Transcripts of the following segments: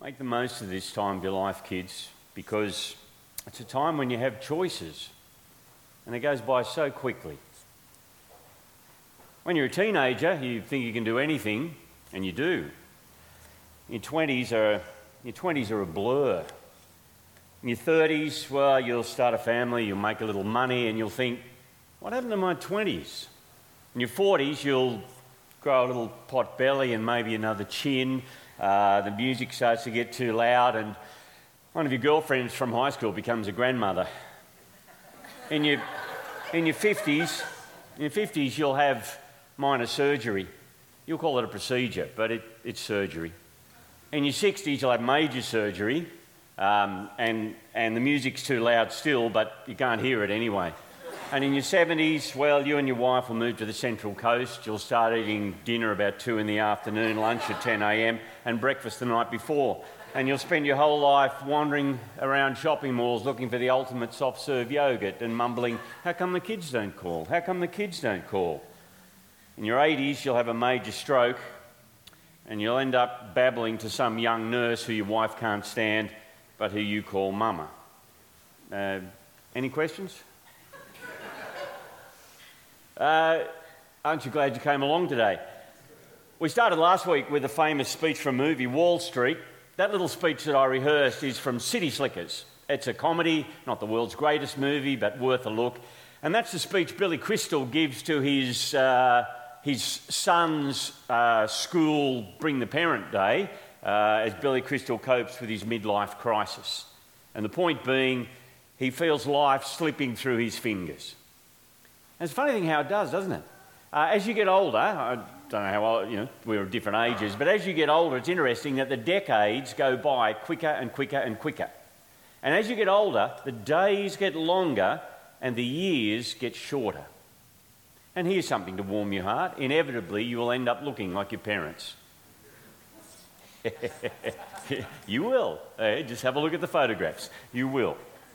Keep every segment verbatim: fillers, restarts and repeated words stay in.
Make the most of this time of your life, kids, because it's a time when you have choices and it goes by so quickly. When you're a teenager, you think you can do anything, and you do. Your twenties are, your twenties are a blur. In your thirties, well, you'll start a family, you'll make a little money, and you'll think, what happened to my twenties? In your forties, you'll grow a little pot belly and maybe another chin. Uh, the music starts to get too loud, and one of your girlfriends from high school becomes a grandmother. In your, in your fifties, in your fifties, you'll have minor surgery. You'll call it a procedure, but it, it's surgery. In your sixties, you'll have major surgery, um, and, and the music's too loud still, but you can't hear it anyway. And in your seventies, well, you and your wife will move to the Central Coast. You'll start eating dinner about two in the afternoon, lunch at ten a m, and breakfast the night before. And you'll spend your whole life wandering around shopping malls looking for the ultimate soft-serve yogurt and mumbling, how come the kids don't call? How come the kids don't call? In your eighties, you'll have a major stroke, and you'll end up babbling to some young nurse who your wife can't stand, but who you call mama. Uh, any questions? Uh, aren't you glad you came along today? We started last week with a famous speech from a movie, Wall Street. That little speech that I rehearsed is from City Slickers. It's a comedy, not the world's greatest movie, but worth a look. And that's the speech Billy Crystal gives to his, uh, his son's uh, school Bring the Parent Day, uh, as Billy Crystal copes with his midlife crisis. And the point being, he feels life slipping through his fingers. And it's a funny thing how it does, doesn't it? Uh, as you get older, I don't know how old, you know, we're at different ages, but as you get older, it's interesting that the decades go by quicker and quicker and quicker. And as you get older, the days get longer and the years get shorter. And here's something to warm your heart. Inevitably, you will end up looking like your parents. You will. Uh, just have a look at the photographs. You will.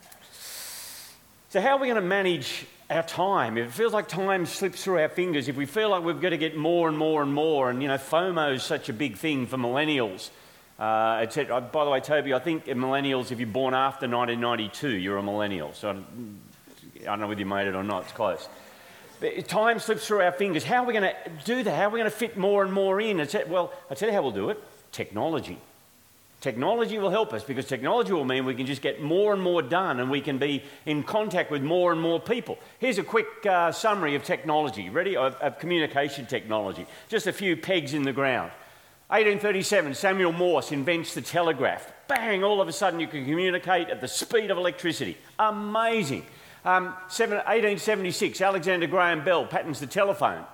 So how are we going to manage our time? If it feels like time slips through our fingers, if we feel like we've got to get more and more and more, and, you know, FOMO is such a big thing for millennials, uh, et cetera. By the way, Toby, I think millennials, if you're born after nineteen ninety-two, you're a millennial. So I don't, I don't know whether you made it or not. It's close. But time slips through our fingers. How are we going to do that? How are we going to fit more and more in? It's, well, I'll tell you how we'll do it. Technology. Technology will help us, because technology will mean we can just get more and more done, and we can be in contact with more and more people. Here's a quick uh, summary of technology. Ready? Of, of communication technology. Just a few pegs in the ground. eighteen thirty-seven, Samuel Morse invents the telegraph. Bang! All of a sudden you can communicate at the speed of electricity. Amazing. Um, eighteen seventy-six, Alexander Graham Bell patents the telephone.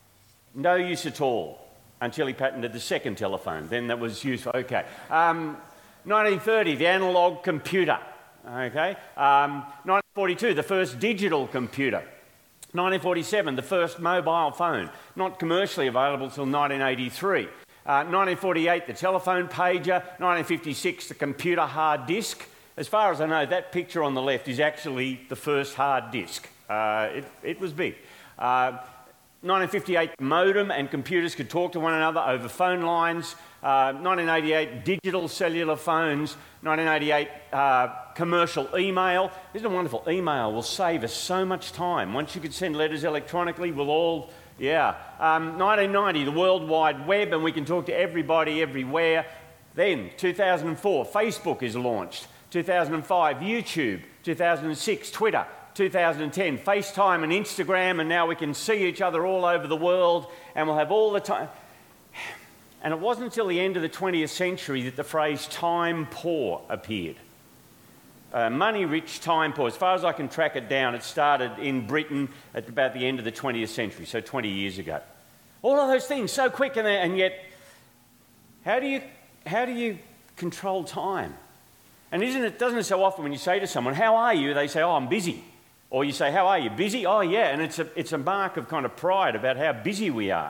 No use at all. Until he patented the second telephone. Then that was useful. Okay. Um, nineteen thirty, the analogue computer. Okay. Um, nineteen forty-two, the first digital computer. nineteen forty-seven, the first mobile phone. Not commercially available till nineteen eighty-three. Uh, nineteen forty-eight, the telephone pager. nineteen fifty-six, the computer hard disk. As far as I know, that picture on the left is actually the first hard disk. Uh, it, it was big. Uh, nineteen fifty-eight, modem and computers could talk to one another over phone lines. Uh, nineteen eighty-eight, digital cellular phones. nineteen eighty-eight, uh, commercial email. Isn't it wonderful? Email will save us so much time. Once you could send letters electronically, we'll all, yeah. Um, nineteen ninety, the World Wide Web, and we can talk to everybody everywhere. Then, two thousand four, Facebook is launched. two thousand five, YouTube. two thousand six, Twitter. two thousand ten, FaceTime and Instagram, and now we can see each other all over the world, and we'll have all the time. And it wasn't until the end of the twentieth century that the phrase time poor appeared. Uh, money-rich, time poor. As far as I can track it down, it started in Britain at about the end of the twentieth century, so twenty years ago. All of those things, so quick, and, and yet, how do you, how do you control time? And isn't it, doesn't it so often when you say to someone, how are you? They say, oh, I'm busy. Or you say, how are you? Busy? Oh, yeah. And it's a, it's a mark of kind of pride about how busy we are.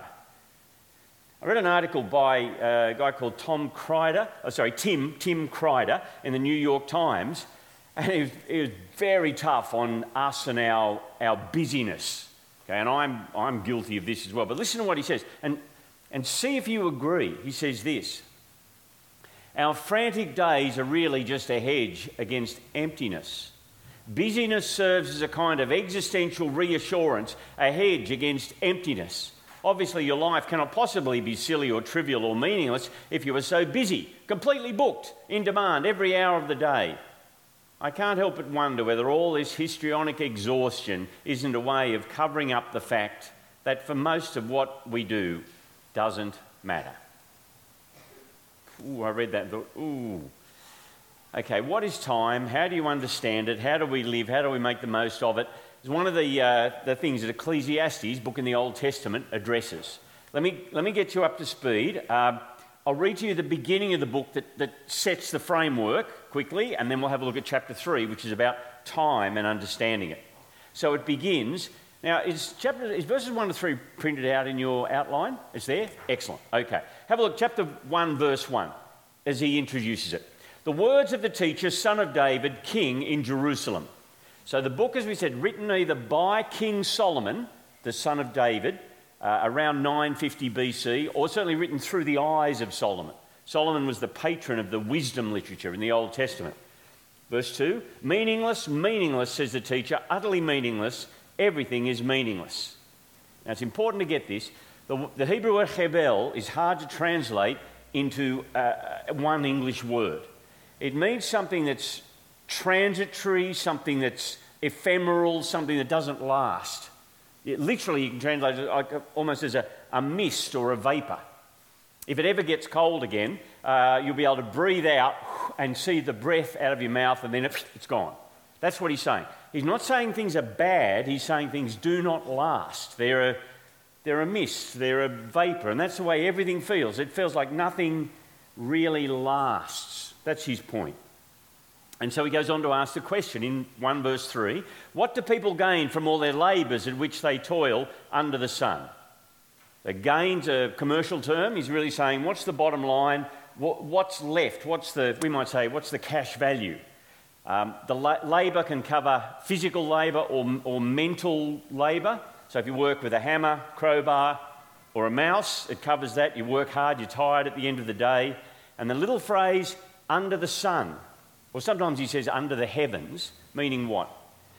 I read an article by a guy called Tom Crider, oh, sorry, Tim, Tim Crider in the New York Times, and he was, he was very tough on us and our, our busyness. Okay, and I'm, I'm guilty of this as well. But listen to what he says, and, and see if you agree. He says this: Our frantic days are really just a hedge against emptiness. Busyness serves as a kind of existential reassurance, a hedge against emptiness. Obviously, your life cannot possibly be silly or trivial or meaningless if you are so busy, completely booked, in demand every hour of the day. I can't help but wonder whether all this histrionic exhaustion isn't a way of covering up the fact that for most of what we do doesn't matter. Ooh, I read that and thought, ooh. Okay, what is time? How do you understand it? How do we live? How do we make the most of it? It's one of the, uh, the things that Ecclesiastes, book in the Old Testament, addresses. Let me, let me get you up to speed. Uh, I'll read to you the beginning of the book that, that sets the framework quickly, and then we'll have a look at chapter three, which is about time and understanding it. So it begins. Now, is, chapter, is verses one to three printed out in your outline? It's there? Excellent. Okay. Have a look. Chapter one, verse one, as he introduces it. The words of the teacher, son of David, king in Jerusalem. So the book, as we said, written either by King Solomon, the son of David, uh, around nine fifty B C, or certainly written through the eyes of Solomon. Solomon was the patron of the wisdom literature in the Old Testament. Verse two, meaningless, meaningless, says the teacher, utterly meaningless, everything is meaningless. Now it's important to get this. The, the Hebrew word hebel is hard to translate into uh, one English word. It means something that's transitory, something that's ephemeral, something that doesn't last. It, literally, you can translate it like, almost as a, a mist or a vapour. If it ever gets cold again, uh, you'll be able to breathe out and see the breath out of your mouth, and then it, it's gone. That's what he's saying. He's not saying things are bad, he's saying things do not last. They're a, they're a mist, they're a vapour, and that's the way everything feels. It feels like nothing really lasts. That's his point. And so he goes on to ask the question in one verse three, what do people gain from all their labours at which they toil under the sun? The gain's a commercial term. He's really saying, what's the bottom line? What's left? What's the, we might say, what's the cash value? Um, the la- labour can cover physical labour or, or mental labour. So if you work with a hammer, crowbar, or a mouse, it covers that. You work hard, you're tired at the end of the day. And the little phrase, under the sun, or sometimes he says under the heavens, meaning what?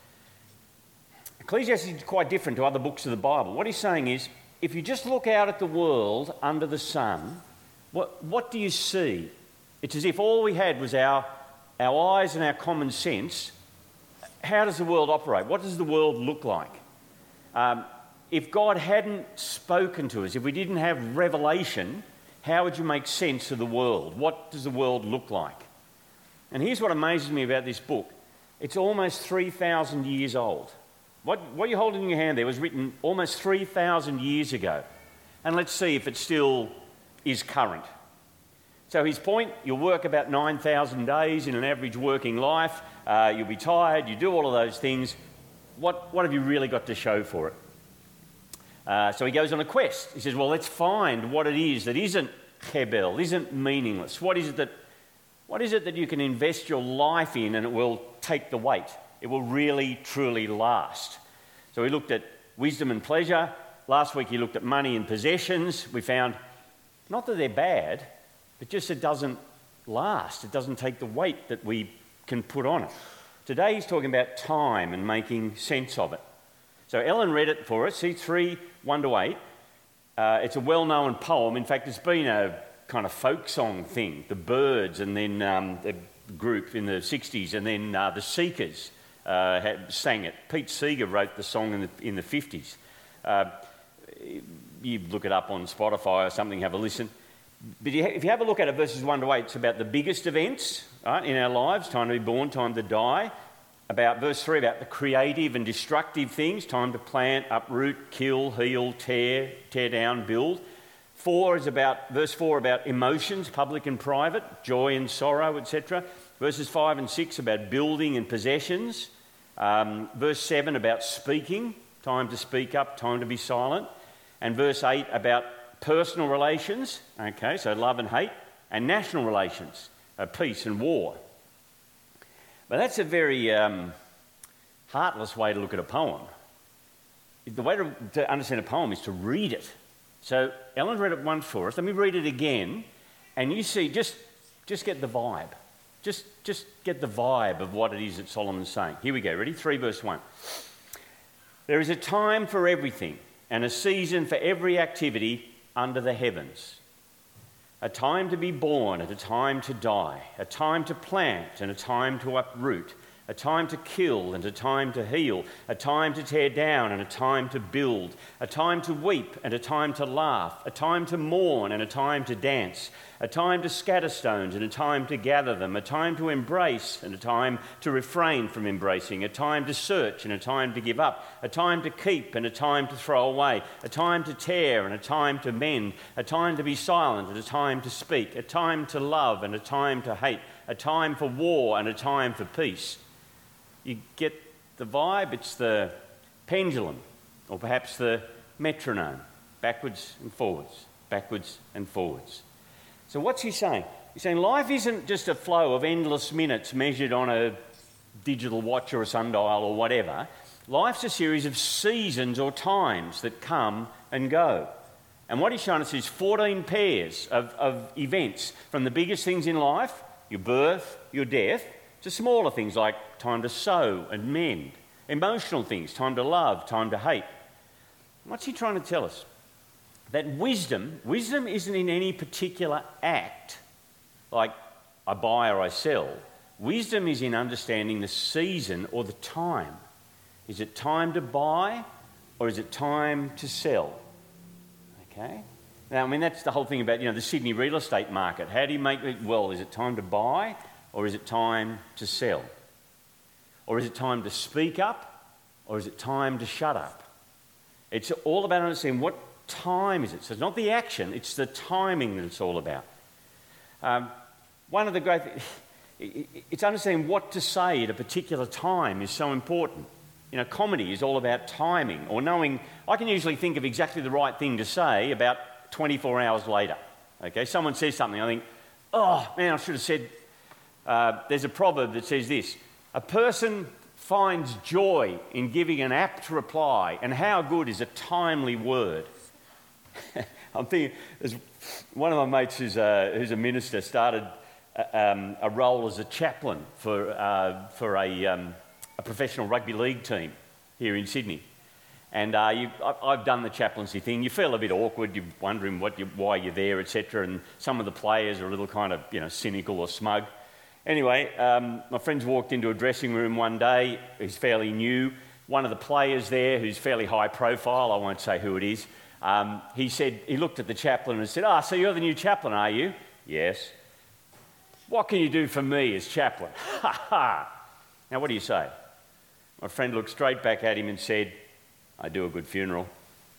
Ecclesiastes is quite different to other books of the Bible. What he's saying is, if you just look out at the world under the sun, what, what do you see? It's as if all we had was our, our eyes and our common sense. How does the world operate? What does the world look like? Um, if God hadn't spoken to us, if we didn't have revelation, how would you make sense of the world? What does the world look like? And here's what amazes me about this book. It's almost three thousand years old. What, what you're holding in your hand there was written almost three thousand years ago. And let's see if it still is current. So his point, you'll work about nine thousand days in an average working life. Uh, you'll be tired, you do all of those things. What, what have you really got to show for it? Uh, so he goes on a quest. He says, well, let's find what it is that isn't hebel, isn't meaningless. What is it that What is it that you can invest your life in and it will take the weight? It will really, truly last. So we looked at wisdom and pleasure. Last week he looked at money and possessions. We found not that they're bad, but just it doesn't last. It doesn't take the weight that we can put on it. Today he's talking about time and making sense of it. So Ellen read it for us, C three, one to eight. Uh, it's a well-known poem. In fact, it's been a kind of folk song thing. The Byrds, and then um, the group in the sixties, and then uh, the Seekers uh, had, sang it. Pete Seeger wrote the song in the, in the fifties. Uh, you look it up on Spotify or something, have a listen. But you, if you have a look at it, verses one to eight, it's about the biggest events right, in our lives, time to be born, time to die. About verse three, about the creative and destructive things, time to plant, uproot, kill, heal, tear, tear down, build. Four is about, verse four, about emotions, public and private, joy and sorrow, et cetera. Verses five and six about building and possessions. Um, verse seven about speaking, time to speak up, time to be silent. And verse eight about personal relations, okay, so love and hate, and national relations, uh, peace and war. But that's a very um, heartless way to look at a poem. The way to, to understand a poem is to read it. So Ellen read it once for us. Let me read it again. And you see, just just get the vibe. Just, just get the vibe of what it is that Solomon's saying. Here we go, ready? three verse one. There is a time for everything and a season for every activity under the heavens. A time to be born and a time to die, a time to plant and a time to uproot, a time to kill and a time to heal, a time to tear down and a time to build, a time to weep and a time to laugh, a time to mourn and a time to dance, a time to scatter stones and a time to gather them, a time to embrace and a time to refrain from embracing, a time to search and a time to give up, a time to keep and a time to throw away, a time to tear and a time to mend, a time to be silent and a time to speak, a time to love and a time to hate, a time for war and a time for peace. You get the vibe? It's the pendulum, or perhaps the metronome, backwards and forwards, backwards and forwards. So what's he saying? He's saying life isn't just a flow of endless minutes measured on a digital watch or a sundial or whatever. Life's a series of seasons or times that come and go. And what he's showing us is fourteen pairs of, of events, from the biggest things in life, your birth, your death, to smaller things like time to sow and mend, emotional things, time to love, time to hate. What's he trying to tell us? That wisdom, wisdom isn't in any particular act, like I buy or I sell. Wisdom is in understanding the season or the time. Is it time to buy or is it time to sell? Okay? Now, I mean, that's the whole thing about, you know, the Sydney real estate market. How do you make it, well, is it time to buy or is it time to sell? Or is it time to speak up or is it time to shut up? It's all about understanding what time is it. So it's not the action, it's the timing that it's all about. Um, one of the great things, it's understanding what to say at a particular time is so important. You know, comedy is all about timing, or knowing, I can usually think of exactly the right thing to say about twenty-four hours later. Okay, someone says something, I think, oh man, I should have said, uh, there's a proverb that says this: a person finds joy in giving an apt reply, and how good is a timely word. I'm thinking, there's one of my mates who's a, who's a minister started a, um, a role as a chaplain for, uh, for a, um, a professional rugby league team here in Sydney. And uh, you, I, I've done the chaplaincy thing. You feel a bit awkward, you're wondering what you, why you're there, et cetera. And some of the players are a little kind of, you know, cynical or smug. Anyway, um, my friends walked into a dressing room one day. He's fairly new. One of the players there, who's fairly high profile, I won't say who it is, um, he said, he looked at the chaplain and said, "Ah, so you're the new chaplain, are you?" "Yes." "What can you do for me as chaplain?" Ha ha! Now, what do you say? My friend looked straight back at him and said, "I do a good funeral."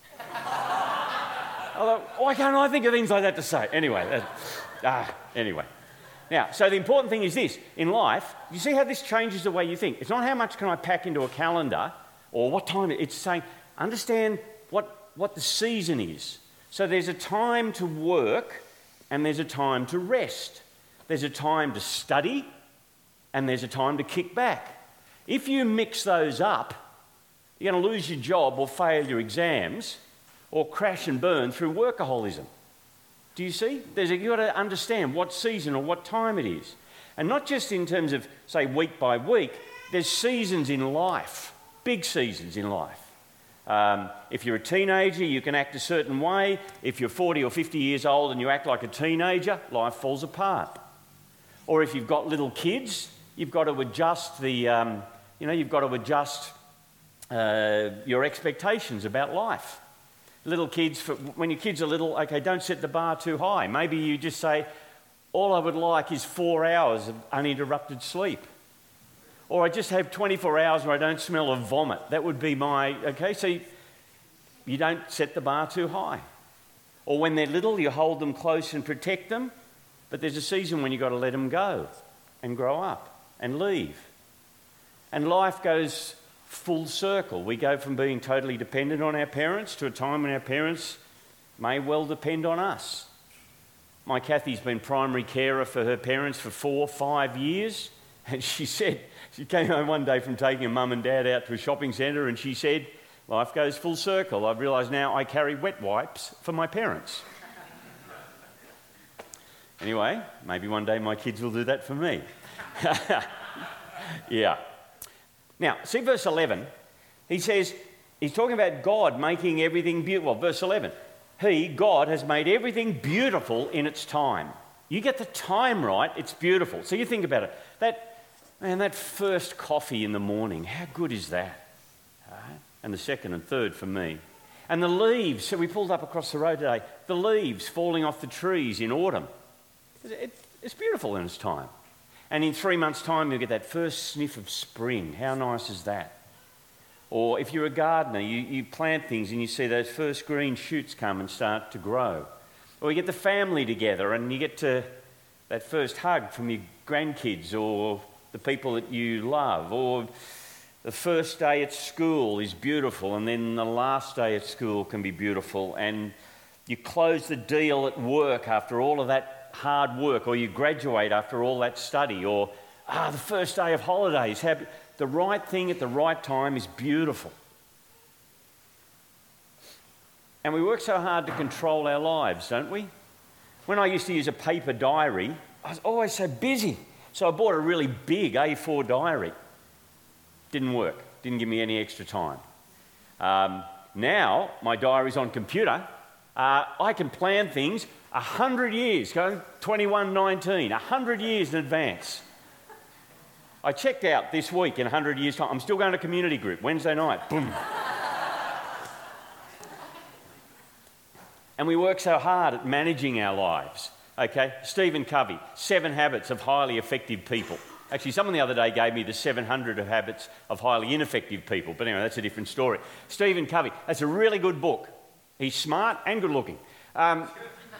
Although, why can't I think of things like that to say? Anyway, that, ah, anyway. Now, so the important thing is this. In life, you see how this changes the way you think. It's not how much can I pack into a calendar or what time. It's saying, understand what, what the season is. So there's a time to work and there's a time to rest. There's a time to study and there's a time to kick back. If you mix those up, you're going to lose your job or fail your exams or crash and burn through workaholism. Do you see? There's a, you've got to understand what season or what time it is. And not just in terms of, say, week by week. There's seasons in life, big seasons in life. Um, if you're a teenager, you can act a certain way. If you're forty or fifty years old and you act like a teenager, life falls apart. Or if you've got little kids, you've got to adjust the, um, you know, you've got to adjust uh, your expectations about life. Little kids, for, when your kids are little, okay, don't set the bar too high. Maybe you just say, all I would like is four hours of uninterrupted sleep. Or I just have twenty-four hours where I don't smell of vomit. That would be my, okay, so you, you don't set the bar too high. Or when they're little, you hold them close and protect them, but there's a season when you've got to let them go and grow up and leave. And life goes full circle. We go from being totally dependent on our parents to a time when our parents may well depend on us. My Kathy's been primary carer for her parents for four, five years, and she said, she came home one day from taking her mum and dad out to a shopping centre, and she said, life goes full circle. I've realised now I carry wet wipes for my parents. Anyway, maybe one day my kids will do that for me. Yeah. Now, see verse eleven. He says, he's talking about God making everything beautiful. Well, verse eleven. He, God, has made everything beautiful in its time. You get the time right, it's beautiful. So you think about it. That, man, that first coffee in the morning, how good is that? Right? And the second and third for me. And the leaves, so we pulled up across the road today, the leaves falling off the trees in autumn. It, it's beautiful in its time. And in three months' time, you'll get that first sniff of spring. How nice is that? Or if you're a gardener, you, you plant things and you see those first green shoots come and start to grow. Or you get the family together and you get to that first hug from your grandkids or the people that you love. Or the first day at school is beautiful, and then the last day at school can be beautiful. And you close the deal at work after all of that hard work, or you graduate after all that study, or ah, the first day of holidays. Have, the right thing at the right time is beautiful. And we work so hard to control our lives, don't we? When I used to use a paper diary, I was always so busy. So I bought a really big A four diary. Didn't work. Didn't give me any extra time. Um, now, my diary's on computer. Uh, I can plan things a hundred years, going twenty-one nineteen, a hundred years in advance. I checked out this week in a hundred years' time. I'm still going to community group, Wednesday night. Boom. And we work so hard at managing our lives. Okay, Stephen Covey, Seven Habits of Highly Effective People. Actually, someone the other day gave me the seven hundred Habits of Highly Ineffective People. But anyway, that's a different story. Stephen Covey, that's a really good book. He's smart and good looking. Um,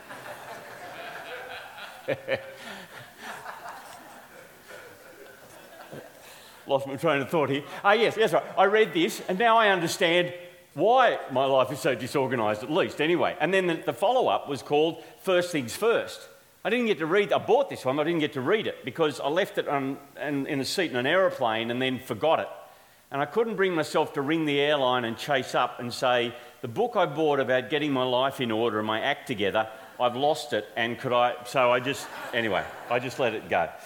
Lost my train of thought here. Ah, yes, that's right. I read this, and now I understand why my life is so disorganised, at least, anyway. And then the, the follow-up was called First Things First. I didn't get to read, I bought this one, but I didn't get to read it because I left it on, in, in a seat in an aeroplane and then forgot it. And I couldn't bring myself to ring the airline and chase up and say, the book I bought about getting my life in order and my act together, I've lost it, and could I... So I just... Anyway, I just let it go.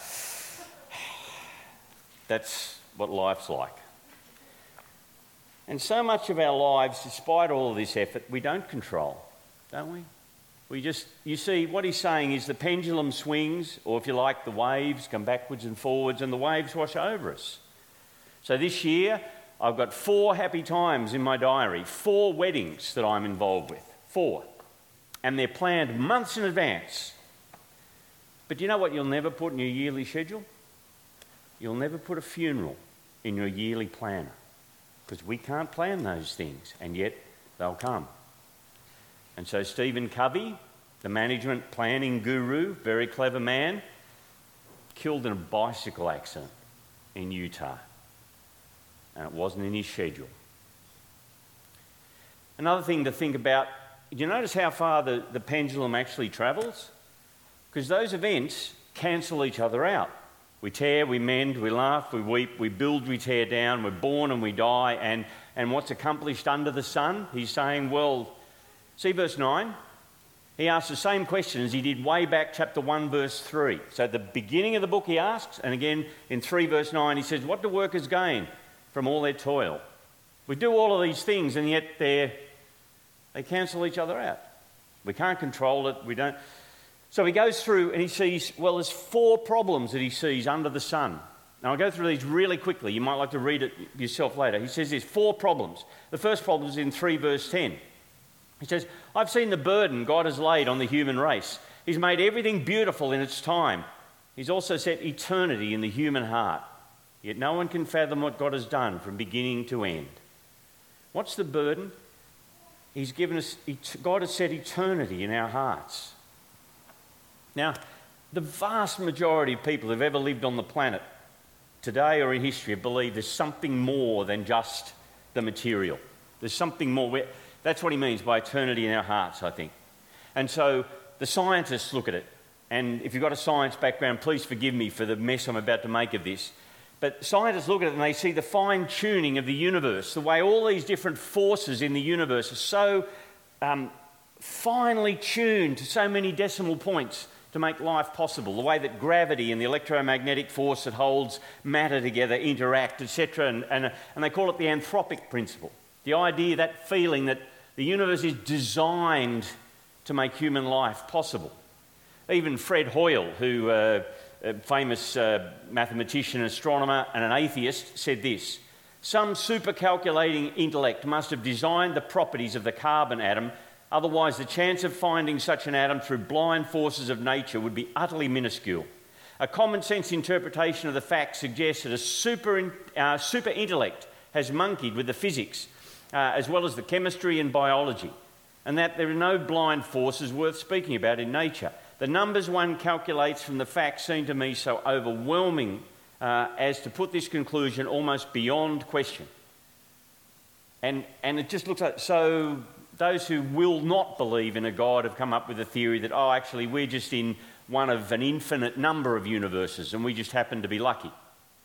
That's what life's like. And so much of our lives, despite all of this effort, we don't control, don't we? We just, you see, what he's saying is the pendulum swings, or if you like, the waves come backwards and forwards, and the waves wash over us. So this year, I've got four happy times in my diary, four weddings that I'm involved with, four. And they're planned months in advance. But you know what you'll never put in your yearly schedule? You'll never put a funeral in your yearly planner, because we can't plan those things, and yet they'll come. And so Stephen Covey, the management planning guru, very clever man, killed in a bicycle accident in Utah. And it wasn't in his schedule. Another thing to think about, do you notice how far the, the pendulum actually travels? Because those events cancel each other out. We tear, we mend, we laugh, we weep, we build, we tear down, we're born and we die, and, and what's accomplished under the sun? He's saying, well, see verse nine? He asks the same question as he did way back chapter one, verse three. So at the beginning of the book he asks, and again in three verse nine he says, what do workers gain from all their toil? We do all of these things and yet they they cancel each other out. We can't control it, we don't... So he goes through and he sees, well, there's four problems that he sees under the sun. Now, I'll go through these really quickly. You might like to read it yourself later. He says there's four problems. The first problem is in three verse ten. He says, I've seen the burden God has laid on the human race. He's made everything beautiful in its time. He's also set eternity in the human heart. Yet no one can fathom what God has done from beginning to end. What's the burden? He's given us, God has set eternity in our hearts. Now, the vast majority of people who've ever lived on the planet, today or in history, believe there's something more than just the material. There's something more. That's what he means by eternity in our hearts, I think. And so the scientists look at it. And if you've got a science background, please forgive me for the mess I'm about to make of this. But scientists look at it and they see the fine-tuning of the universe, the way all these different forces in the universe are so um, finely tuned to so many decimal points. to make life possible, the way that gravity and the electromagnetic force that holds matter together interact, et cetera. And, and, and they call it the anthropic principle. The idea, that feeling that the universe is designed to make human life possible. Even Fred Hoyle, who uh, a famous uh, mathematician, astronomer and an atheist, said this: some supercalculating intellect must have designed the properties of the carbon atom, otherwise the chance of finding such an atom through blind forces of nature would be utterly minuscule. A common sense interpretation of the facts suggests that a super, uh, super intellect has monkeyed with the physics uh, as well as the chemistry and biology, and that there are no blind forces worth speaking about in nature. The numbers one calculates from the facts seem to me so overwhelming uh, as to put this conclusion almost beyond question. And, and it just looks like, so those who will not believe in a God have come up with a theory that, oh, actually we're just in one of an infinite number of universes and we just happen to be lucky.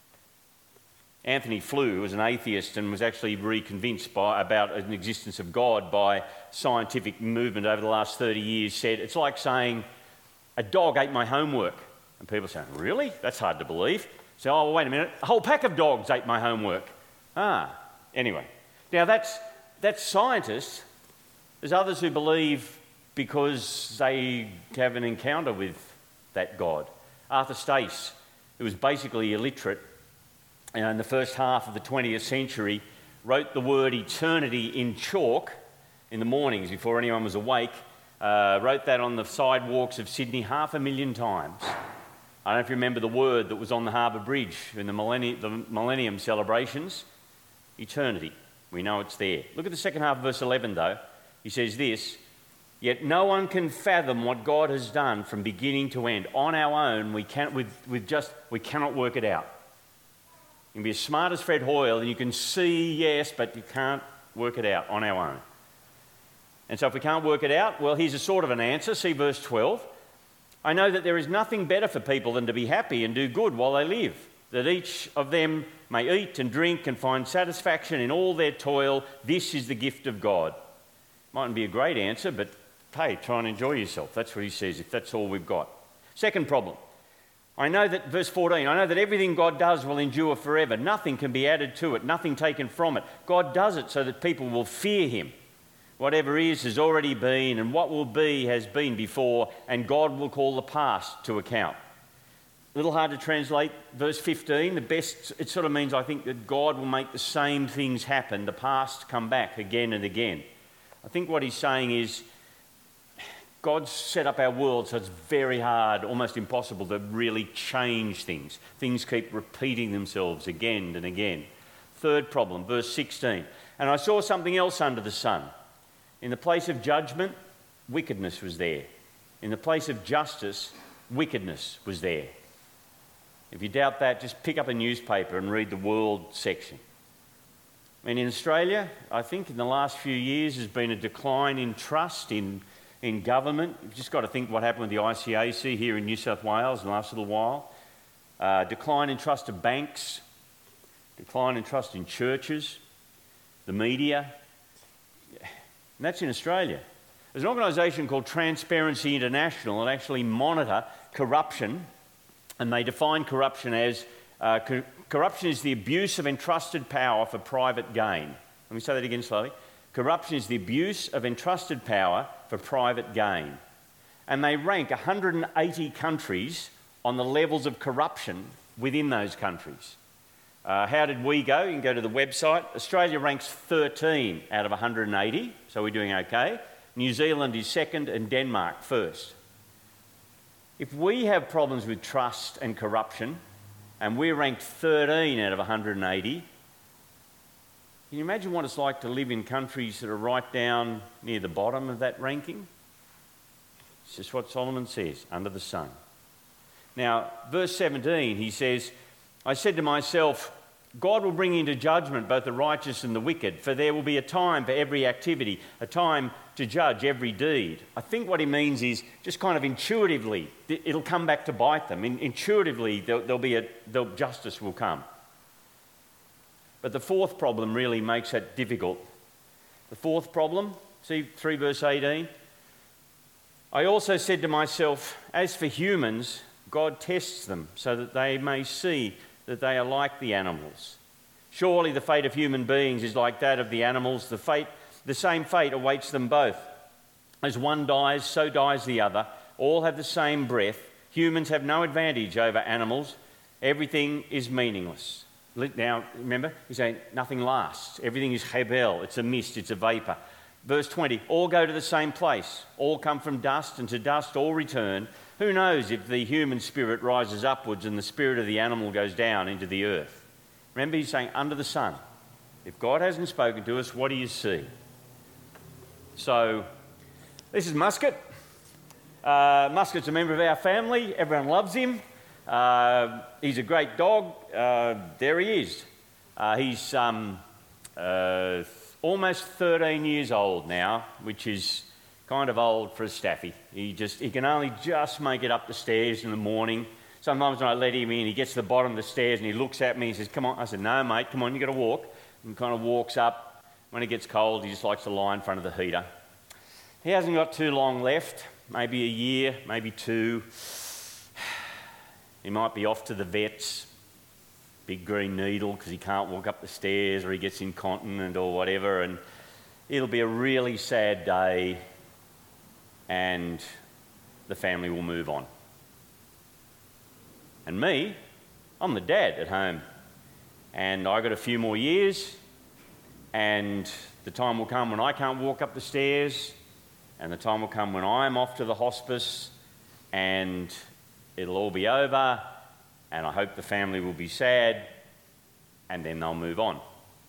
Anthony Flew was an atheist and was actually reconvinced by, about an existence of God by scientific movement over the last thirty years, said it's like saying, a dog ate my homework. And people say, really? That's hard to believe. So, oh, well, wait a minute, a whole pack of dogs ate my homework. Ah, anyway. Now, that's, that's scientists. There's others who believe because they have an encounter with that God. Arthur Stace, who was basically illiterate, and in the first half of the twentieth century, wrote the word eternity in chalk in the mornings before anyone was awake. Uh, wrote that on the sidewalks of Sydney half a million times. I don't know if you remember the word that was on the Harbour Bridge in the millennium, the millennium celebrations. Eternity. We know it's there. Look at the second half of verse eleven though. He says this: yet no one can fathom what God has done from beginning to end. On our own, we can't, with, with just, we cannot work it out. You can be as smart as Fred Hoyle and you can see, yes, but you can't work it out on our own. And so if we can't work it out, well, here's a sort of an answer. See verse twelve. I know that there is nothing better for people than to be happy and do good while they live, that each of them may eat and drink and find satisfaction in all their toil. This is the gift of God. Mightn't be a great answer, but hey, try and enjoy yourself. That's what he says, if that's all we've got. Second problem. I know that, verse fourteen, I know that everything God does will endure forever. Nothing can be added to it, nothing taken from it. God does it so that people will fear him. Whatever is has already been, and what will be has been before, and God will call the past to account. A little hard to translate verse fifteen. The best, it sort of means, I think, that God will make the same things happen, the past come back again and again. I think what he's saying is God's set up our world so it's very hard, almost impossible to really change things. Things keep repeating themselves again and again. Third problem, verse sixteen. And I saw something else under the sun. In the place of judgment, wickedness was there. In the place of justice, wickedness was there. If you doubt that, just pick up a newspaper and read the World section. I mean, in Australia, I think in the last few years there's been a decline in trust in, in government. You've just got to think what happened with the I C A C here in New South Wales in the last little while. Uh, decline in trust of banks, decline in trust in churches, the media. And that's in Australia. There's an organisation called Transparency International that actually monitor corruption, and they define corruption as uh, co- corruption is the abuse of entrusted power for private gain. Let me say that again slowly. Corruption is the abuse of entrusted power for private gain. And they rank one hundred eighty countries on the levels of corruption within those countries. Uh, how did we go? You can go to the website. Australia ranks thirteen out of one hundred eighty, so we're doing okay. New Zealand is second and Denmark first. If we have problems with trust and corruption, and we're ranked thirteen out of one hundred eighty, can you imagine what it's like to live in countries that are right down near the bottom of that ranking? It's just what Solomon says, under the sun. Now, verse seventeen, he says, I said to myself, God will bring into judgment both the righteous and the wicked, for there will be a time for every activity, a time to judge every deed. I think what he means is just kind of intuitively, it'll come back to bite them. In, intuitively, there'll, there'll be a, there'll, justice will come. But the fourth problem really makes that difficult. The fourth problem, see three verse eighteen, I also said to myself, as for humans, God tests them so that they may see that they are like the animals. Surely the fate of human beings is like that of the animals. The fate, the same fate awaits them both. As one dies, so dies the other. All have the same breath. Humans have no advantage over animals. Everything is meaningless. Now, remember, he's saying nothing lasts. Everything is hebel. It's a mist. It's a vapour. Verse twenty, all go to the same place. All come from dust, and to dust all return. Who knows if the human spirit rises upwards and the spirit of the animal goes down into the earth? Remember, he's saying under the sun. If God hasn't spoken to us, what do you see? So, this is Muscat. Uh, Muscat's a member of our family. Everyone loves him. Uh, he's a great dog. Uh, there he is. Uh, he's um, uh, almost thirteen years old now, which is kind of old for a staffy. He just he can only just make it up the stairs in the morning. Sometimes when I let him in, he gets to the bottom of the stairs and he looks at me and says, come on. I said, no, mate, come on, you've got to walk. And kind of walks up. When it gets cold, he just likes to lie in front of the heater. He hasn't got too long left, maybe a year, maybe two. He might be off to the vets, big green needle because he can't walk up the stairs, or he gets incontinent or whatever, and it'll be a really sad day and the family will move on. And me, I'm the dad at home, and I got a few more years, and the time will come when I can't walk up the stairs, and the time will come when I'm off to the hospice, and it'll all be over, and I hope the family will be sad, and then they'll move on.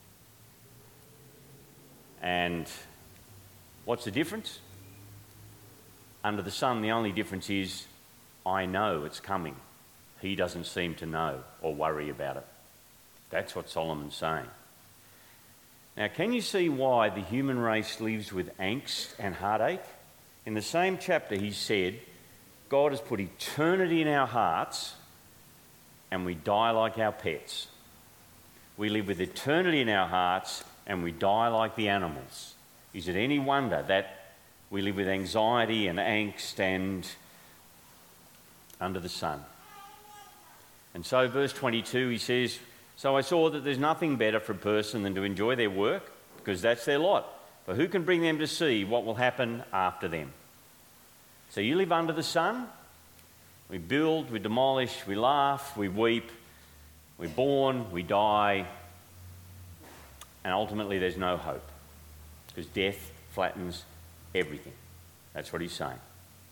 And what's the difference? Under the sun, the only difference is I know it's coming. He doesn't seem to know or worry about it. That's what Solomon's saying. Now, can you see why the human race lives with angst and heartache? In the same chapter, he said, God has put eternity in our hearts and we die like our pets. We live with eternity in our hearts and we die like the animals. Is it any wonder that we live with anxiety and angst and under the sun? And so verse twenty-two, he says, so I saw that there's nothing better for a person than to enjoy their work, because that's their lot. For who can bring them to see what will happen after them? So you live under the sun, we build, we demolish, we laugh, we weep, we're born, we die, and ultimately there's no hope, because death flattens everything. That's what he's saying.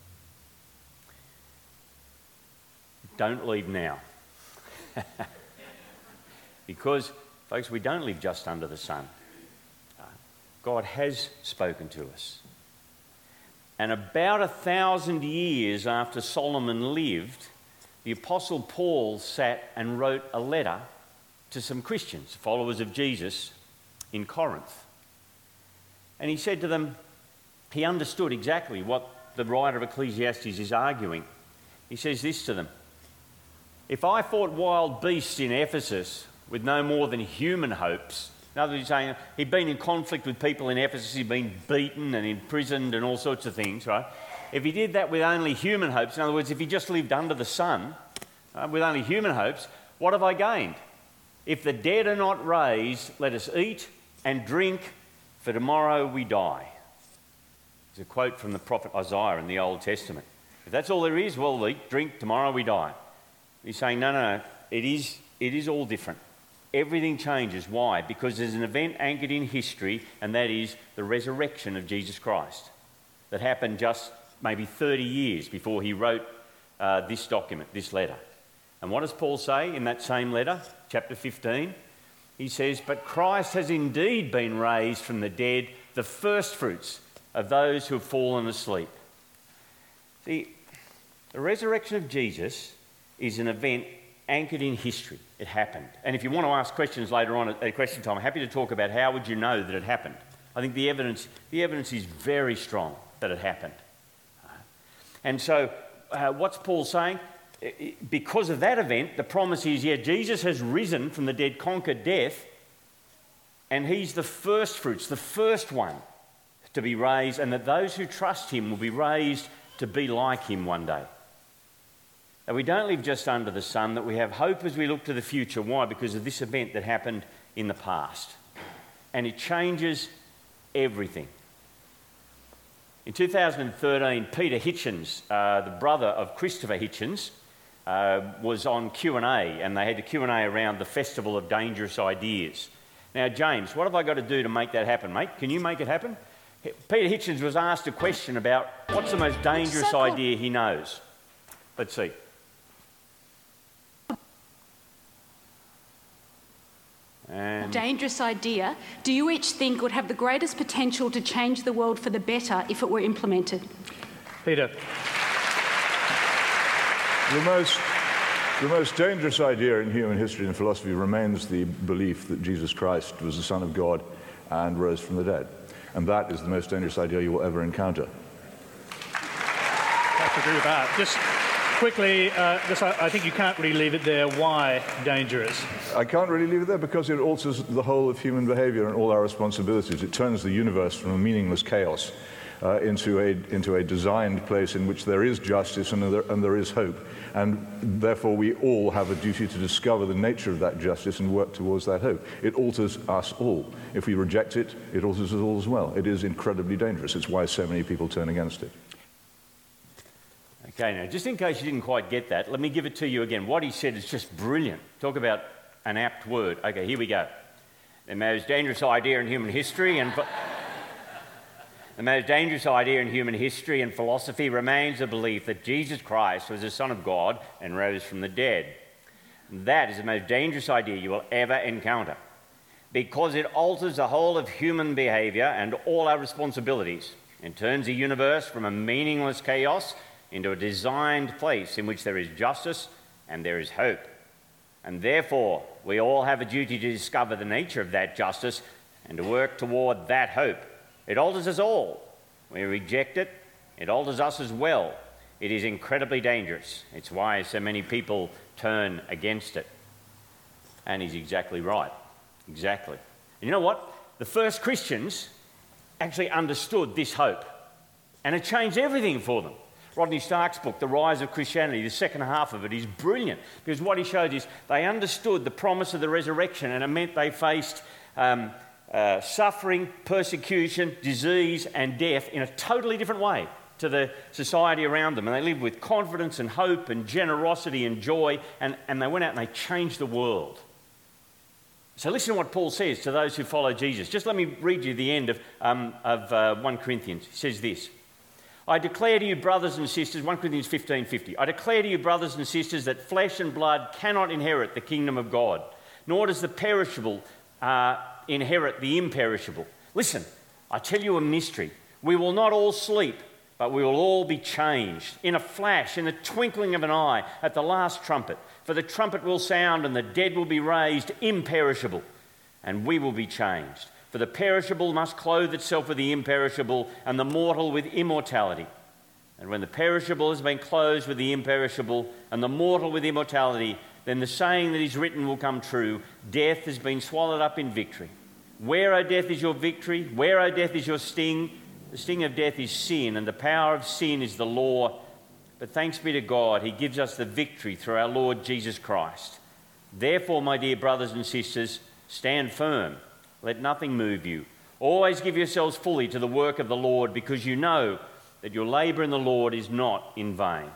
Don't leave now. Because, folks, we don't live just under the sun. God has spoken to us. And about a thousand years after Solomon lived, the Apostle Paul sat and wrote a letter to some Christians, followers of Jesus, in Corinth. And he said to them, he understood exactly what the writer of Ecclesiastes is arguing. He says this to them, if I fought wild beasts in Ephesus with no more than human hopes, in other words, he's saying he'd been in conflict with people in Ephesus, he'd been beaten and imprisoned and all sorts of things, right? If he did that with only human hopes, in other words, if he just lived under the sun uh, with only human hopes, what have I gained? If the dead are not raised, let us eat and drink, for tomorrow we die. It's a quote from the prophet Isaiah in the Old Testament. If that's all there is, well, we'll eat, drink, tomorrow we die. He's saying, no, no, no, it is, it is all different. Everything changes. Why? Because there's an event anchored in history, and that is the resurrection of Jesus Christ that happened just maybe thirty years before he wrote uh, this document, this letter. And what does Paul say in that same letter, chapter fifteen? He says, but Christ has indeed been raised from the dead, the firstfruits of those who have fallen asleep. See, the resurrection of Jesus is an event anchored in history. It happened. And if you want to ask questions later on at question time, I'm happy to talk about how would you know that it happened. I think the evidence, the evidence is very strong that it happened. And so uh, what's Paul saying? Because of that event, the promise is, yeah, Jesus has risen from the dead, conquered death, and he's the first fruits, the first one to be raised, and that those who trust him will be raised to be like him one day. That we don't live just under the sun, that we have hope as we look to the future. Why? Because of this event that happened in the past. And it changes everything. In two thousand thirteen, Peter Hitchens, uh, the brother of Christopher Hitchens, uh, was on Q and A, and they had the Q and A around the Festival of Dangerous Ideas. Now, James, what have I got to do to make that happen, mate? Can you make it happen? Peter Hitchens was asked a question about what's the most dangerous so idea he knows. Let's see. And dangerous idea do you each think would have the greatest potential to change the world for the better if it were implemented? Peter. The most, the most dangerous idea in human history and philosophy remains the belief that Jesus Christ was the Son of God and rose from the dead. And that is the most dangerous idea you will ever encounter. I have to agree with that. Just quickly, uh, just, I, I think you can't really leave it there. Why dangerous? I can't really leave it there because it alters the whole of human behavior and all our responsibilities. It turns the universe from a meaningless chaos uh, into, a, into a designed place in which there is justice and there, and there is hope. And therefore, we all have a duty to discover the nature of that justice and work towards that hope. It alters us all. If we reject it, it alters us all as well. It is incredibly dangerous. It's why so many people turn against it. Okay, now, just in case you didn't quite get that, let me give it to you again. What he said is just brilliant. Talk about an apt word. Okay, here we go. The most dangerous idea in human history and... The most dangerous idea in human history and philosophy remains the belief that Jesus Christ was the Son of God and rose from the dead. That is the most dangerous idea you will ever encounter, because it alters the whole of human behaviour and all our responsibilities, and turns the universe from a meaningless chaos into a designed place in which there is justice and there is hope. And therefore, we all have a duty to discover the nature of that justice and to work toward that hope. It alters us all. We reject it. It alters us as well. It is incredibly dangerous. It's why so many people turn against it. And he's exactly right. Exactly. And you know what? The first Christians actually understood this hope. And it changed everything for them. Rodney Stark's book, The Rise of Christianity, the second half of it is brilliant, because what he showed is they understood the promise of the resurrection, and it meant they faced um, uh, suffering, persecution, disease and death in a totally different way to the society around them. And they lived with confidence and hope and generosity and joy, and, and they went out and they changed the world. So listen to what Paul says to those who follow Jesus. Just let me read you the end of, um, of uh, First Corinthians. He says this: I declare to you, brothers and sisters, First Corinthians fifteen fifty, I declare to you, brothers and sisters, that flesh and blood cannot inherit the kingdom of God, nor does the perishable uh, inherit the imperishable. Listen, I tell you a mystery. We will not all sleep, but we will all be changed in a flash, in the twinkling of an eye, at the last trumpet. For the trumpet will sound, and the dead will be raised imperishable, and we will be changed. For the perishable must clothe itself with the imperishable, and the mortal with immortality. And when the perishable has been clothed with the imperishable, and the mortal with immortality, then the saying that is written will come true: death has been swallowed up in victory. Where, O death, is your victory? Where, O death, is your sting? The sting of death is sin, and the power of sin is the law. But thanks be to God, he gives us the victory through our Lord Jesus Christ. Therefore, my dear brothers and sisters, stand firm. Let nothing move you. Always give yourselves fully to the work of the Lord, because you know that your labour in the Lord is not in vain.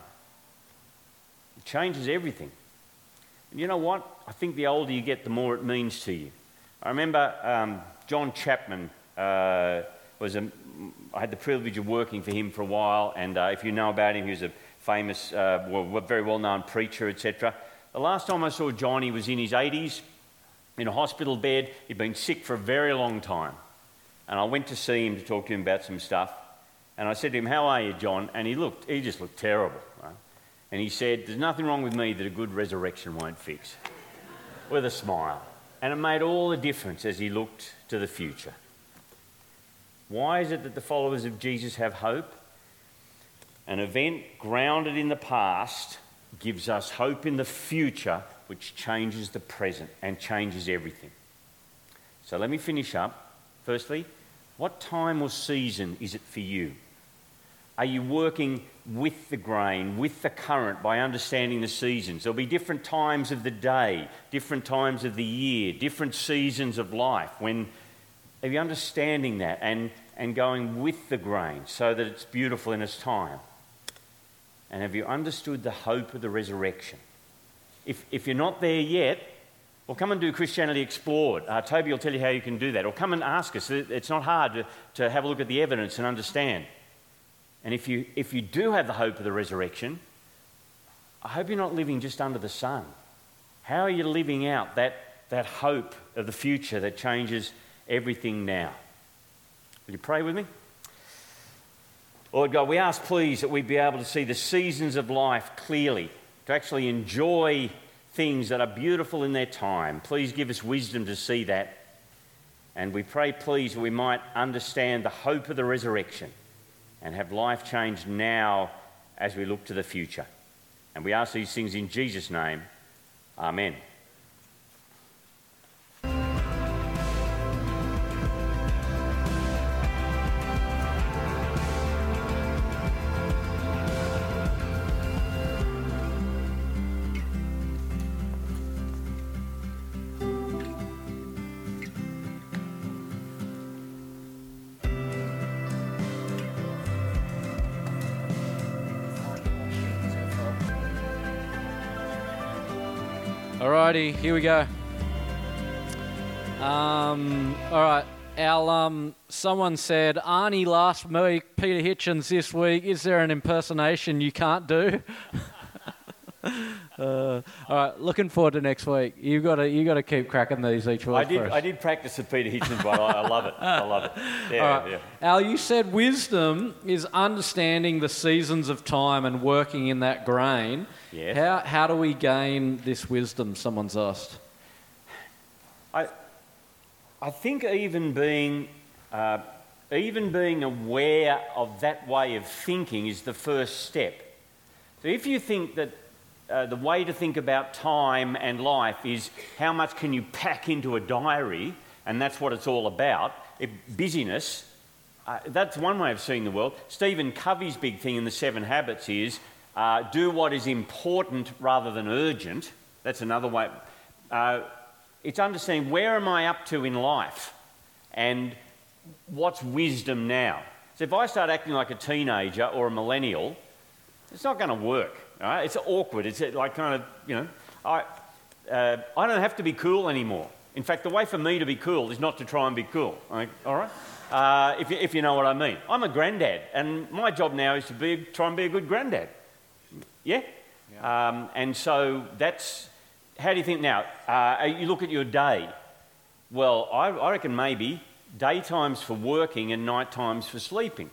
It changes everything. And you know what? I think the older you get, the more it means to you. I remember um, John Chapman uh, was a... I had the privilege of working for him for a while, and uh, if you know about him, he was a famous, uh, well, very well-known preacher, et cetera. The last time I saw John, he was in his eighties, in a hospital bed. He'd been sick for a very long time. And I went to see him to talk to him about some stuff. And I said to him, how are you, John? And he looked, he just looked terrible. Right? And he said, there's nothing wrong with me that a good resurrection won't fix. With a smile. And it made all the difference as he looked to the future. Why is it that the followers of Jesus have hope? An event grounded in the past gives us hope in the future, which changes the present and changes everything. So let me finish up. Firstly, what time or season is it for you? Are you working with the grain, with the current, by understanding the seasons? There'll be different times of the day, different times of the year, different seasons of life. When are you understanding that and, and going with the grain so that it's beautiful in its time? And have you understood the hope of the resurrection? If, if you're not there yet, well, come and do Christianity Explored. Uh, Toby will tell you how you can do that. Or come and ask us. It's not hard to, to have a look at the evidence and understand. And if you, if you do have the hope of the resurrection, I hope you're not living just under the sun. How are you living out that, that hope of the future that changes everything now? Will you pray with me? Lord God, we ask, please, that we be able to see the seasons of life clearly, to actually enjoy things that are beautiful in their time. Please give us wisdom to see that. And we pray, please, that we might understand the hope of the resurrection and have life changed now as we look to the future. And we ask these things in Jesus' name. Amen. Alrighty, here we go. Um, all right, our um, someone said Arnie last week, Peter Hitchens this week. Is there an impersonation you can't do? uh, all right, looking forward to next week. You got to you got to keep cracking these each week. I did. for us. I did practice the Peter Hitchens one. I, I love it. I love it. Yeah, All right. yeah. Al, you said wisdom is understanding the seasons of time and working in that grain. Yes. How how do we gain this wisdom? Someone's asked. I, I think even being, uh, even being aware of that way of thinking is the first step. So if you think that uh, the way to think about time and life is how much can you pack into a diary, and that's what it's all about, if busyness, uh, that's one way of seeing the world. Stephen Covey's big thing in The Seven Habits is uh, do what is important rather than urgent. That's another way. Uh, It's understanding where am I up to in life and what's wisdom now. So if I start acting like a teenager or a millennial, it's not going to work. All right? It's awkward. It's like kind of, you know, I, uh, I don't have to be cool anymore. In fact, the way for me to be cool is not to try and be cool. Like, all right? Uh, if, you, if you know what I mean. I'm a granddad, and my job now is to be try and be a good granddad. Yeah? yeah. Um, and so that's... How do you think now? Uh, you look at your day. Well, I, I reckon maybe daytime's for working and night time's for sleeping.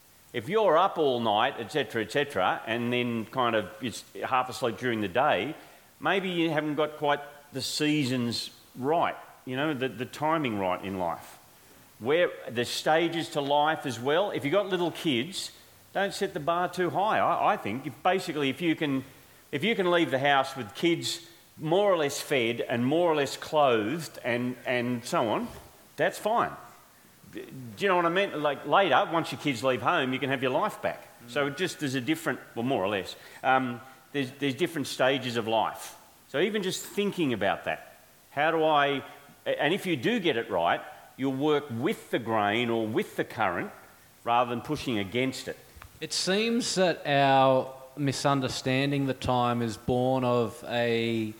If you're up all night, et cetera, et cetera, and then kind of it's half asleep during the day, maybe you haven't got quite the seasons right, you know, the, the timing right in life. Where the stages to life as well. If you've got little kids, don't set the bar too high, I, I think. If basically, if you can, if you can leave the house with kids more or less fed and more or less clothed and, and so on, that's fine. Do you know what I mean? Like later, once your kids leave home, you can have your life back. Mm. So it just there's a different, well, more or less, um, there's, there's different stages of life. So even just thinking about that, how do I, and if you do get it right, you'll work with the grain or with the current rather than pushing against it. It seems that our misunderstanding the time is born of a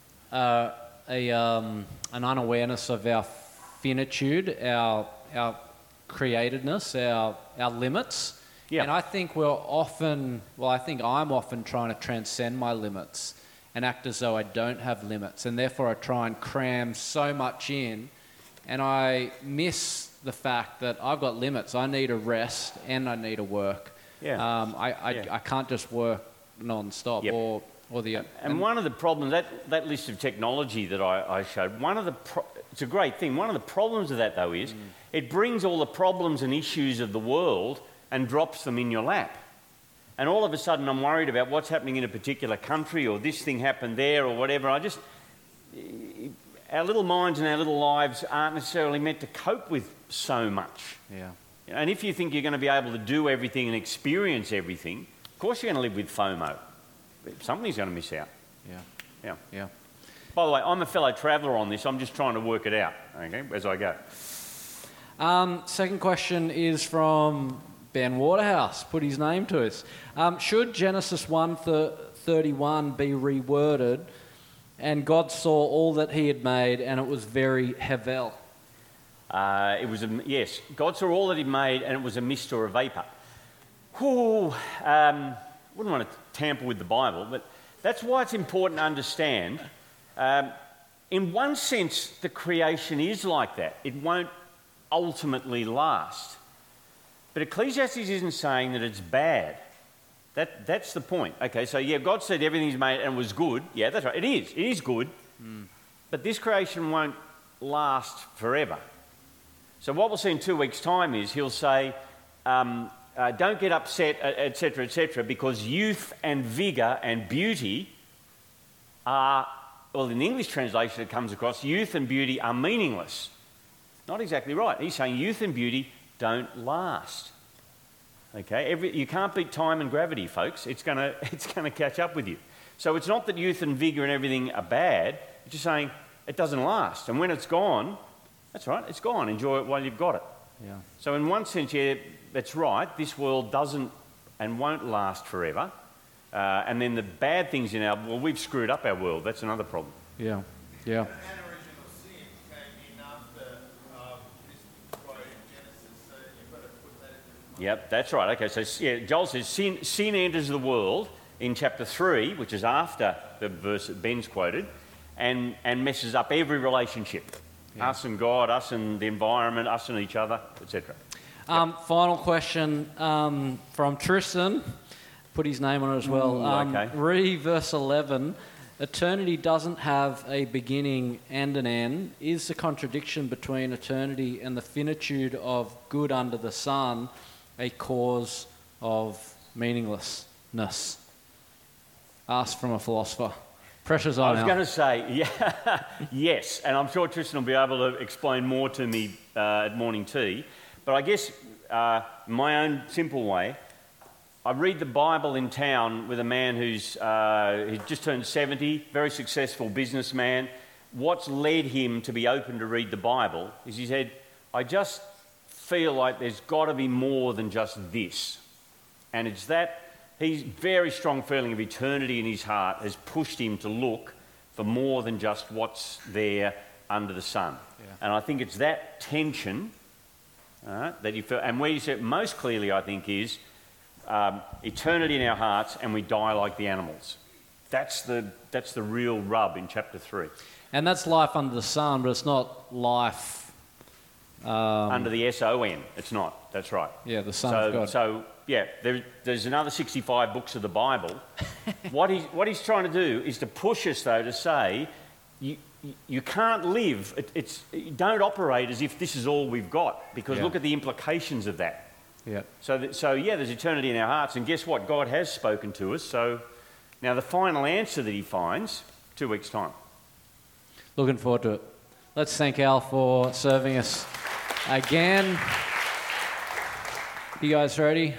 uh, a um, an unawareness of our finitude, our our createdness, our our limits. Yeah. And I think we're often, well, I think I'm often trying to transcend my limits and act as though I don't have limits, and therefore I try and cram so much in, and I miss the fact that I've got limits. I need a rest and I need to work. Yeah. Um, I, I, yeah. I can't just work non-stop. Yep. or, or the... And, and one of the problems, that, that list of technology that I, I showed, one of the, pro- it's a great thing. One of the problems of that, though, is mm. it brings all the problems and issues of the world and drops them in your lap. And all of a sudden I'm worried about what's happening in a particular country or this thing happened there or whatever. I just... Our little minds and our little lives aren't necessarily meant to cope with so much. Yeah. And if you think you're going to be able to do everything and experience everything, of course you're going to live with FOMO. Something's going to miss out. Yeah. Yeah. Yeah. By the way, I'm a fellow traveller on this. I'm just trying to work it out, okay, as I go. Um, second question is from Ben Waterhouse. Put his name to us. Um, should Genesis one thirty-one be reworded, and God saw all that he had made, and it was very hevel? Uh, it was a, yes, God saw all that he made, and it was a mist or a vapour. Whew, um, wouldn't want to tamper with the Bible, but that's why it's important to understand. Um, in one sense, the creation is like that. It won't ultimately last. But Ecclesiastes isn't saying that it's bad. That, that's the point. Okay, so yeah, God said everything's made and was good. Yeah, that's right. It is. It is good. Mm. But this creation won't last forever. So what we'll see in two weeks' time is he'll say, um, uh, don't get upset, et cetera, et cetera, because youth and vigour and beauty are, well, in the English translation it comes across, youth and beauty are meaningless. Not exactly right. He's saying youth and beauty don't last. Okay, Every, you can't beat time and gravity, folks. It's going to it's going to catch up with you. So it's not that youth and vigour and everything are bad. It's just saying it doesn't last. And when it's gone, that's right, it's gone. Enjoy it while you've got it. Yeah. So in one sense, yeah, that's right. This world doesn't and won't last forever. Uh, and then the bad things in our... Well, we've screwed up our world. That's another problem. Yeah, yeah. Yep, that's right. Okay, so yeah, Joel says sin, sin enters the world in chapter three, which is after the verse that Ben's quoted, and, and messes up every relationship. Yeah. Us and God, us and the environment, us and each other, et cetera. Um, yep. Final question um, from Tristan. Put his name on it as well. Ooh, um, okay. Re verse eleven. Eternity doesn't have a beginning and an end. Is the contradiction between eternity and the finitude of good under the sun a cause of meaninglessness? Asked from a philosopher. Pressure's on. I was going to say, yeah, yes, and I'm sure Tristan will be able to explain more to me uh, at morning tea. But I guess uh, my own simple way, I read the Bible in town with a man who's uh, he's just turned seventy, very successful businessman. What's led him to be open to read the Bible is he said, I just feel like there's got to be more than just this. And it's that his very strong feeling of eternity in his heart has pushed him to look for more than just what's there under the sun. Yeah. And I think it's that tension uh, that you feel, and where you see it most clearly, I think, is um, eternity in our hearts, and we die like the animals. That's the that's the real rub in chapter three. And that's life under the sun, but it's not life um, under the S O N. It's not. That's right. Yeah, the Son so, of God. So yeah, there, there's another sixty-five books of the Bible. what he's what he's trying to do is to push us, though, to say you you can't live. It, it's you don't operate as if this is all we've got, because yeah. look at the implications of that. Yeah. So that, so yeah, there's eternity in our hearts, and guess what? God has spoken to us. So now the final answer that he finds, two weeks' time. Looking forward to it. Let's thank Al for serving us again. You guys ready?